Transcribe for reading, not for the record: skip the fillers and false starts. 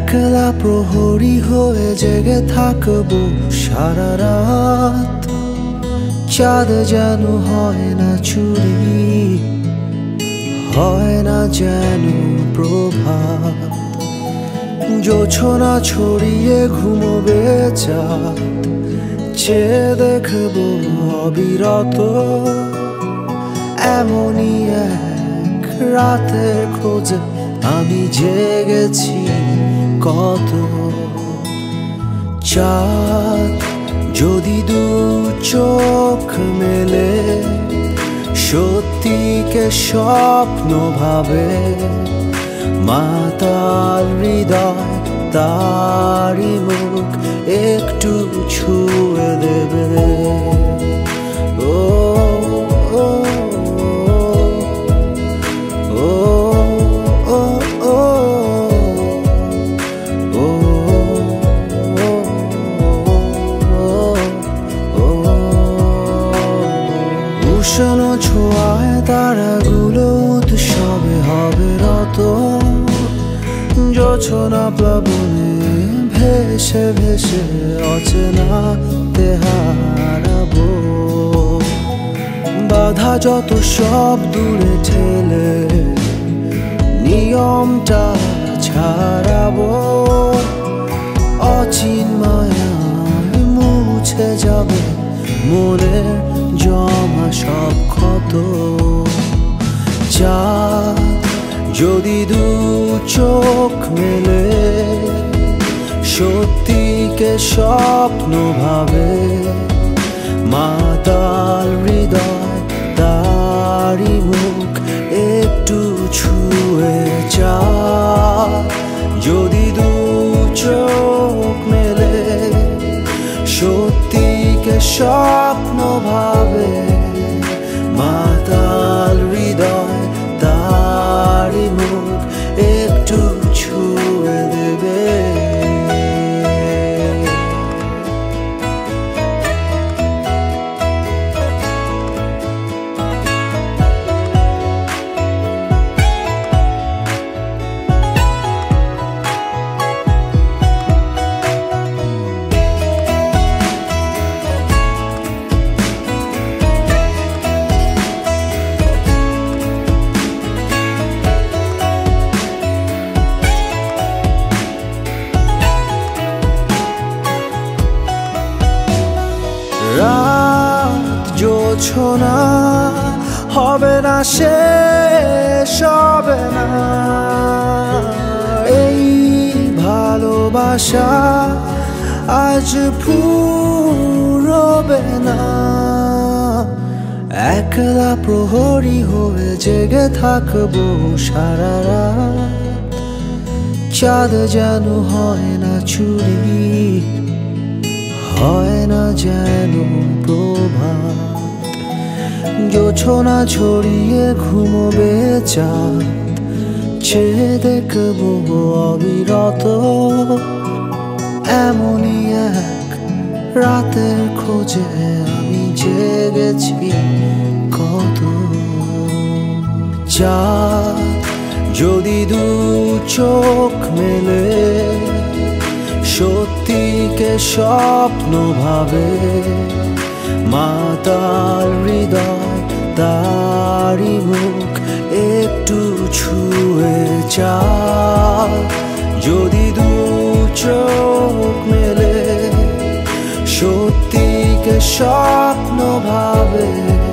একলা প্রহরী হয়ে জেগে থাকবো সারা রাত। চাঁদ যেন হয় না চুরি, হয় না যেন প্রভাত। জোছনা ছড়িয়ে ঘুমোবে চাঁদ, চেয়ে দেখবো অবিরত। এমনই এক রাতের খোঁজে আমি জেগেছি কত। চাঁদ যদি দু চোখ মেলে, সত্যিকে স্বপ্ন ভাবে, মাতাল হৃদয় তারি মুখ একটু ছুঁয়ে দেবে। ও ও ও ও ও উষ্ণ ছোঁয়ায় তারাগুলো উৎসবে হবে রত। জোছনা প্লাবনে ভেসে ভেসে অচেনাতে হারাবো। বাধা যত সব দূরে ঠেলে নিয়মটা ছাড়াবো। অচিন মায়ায় মুছে যাবে মনের জমা সব ক্ষত। চাঁদ যদি দু চোখ মেলে, সত্যিকে স্বপ্ন ভাবে, মাতাল হৃদয় তারি মুখ একটু ছুঁয়ে। চাঁদ যদি দু চোখ মেলে, সত্যিকে স্বপ্ন ভাবে, মাতাল হৃদয় তারি মুখ একটু ছুঁয়ে দেবে। রাত জোছনা হবে না, শেষ হবে না এই ভালোবাসা, আজ ফুরবে না। একলা প্রহরী হয়ে জেগে থাকবো সারা রাত। চাঁদ যেন হয় না চুরি, হয় না যেন প্রভাত। জোছনা ছড়িয়ে ঘুমোবে চাঁদ, চেয়ে দেখবো অবিরত। এমনই এক রাতের খোঁজে আমি জেগেছি কত। চাঁদ যদি দু চোখ মেলে, সত্যিকে স্বপ্ন ভাবে, মাতাল হৃদয় তারি মুখ একটু ছুঁয়ে। চাঁদ যদি দু চোখ মেলে, সত্যিকে স্বপ্ন ভাবে,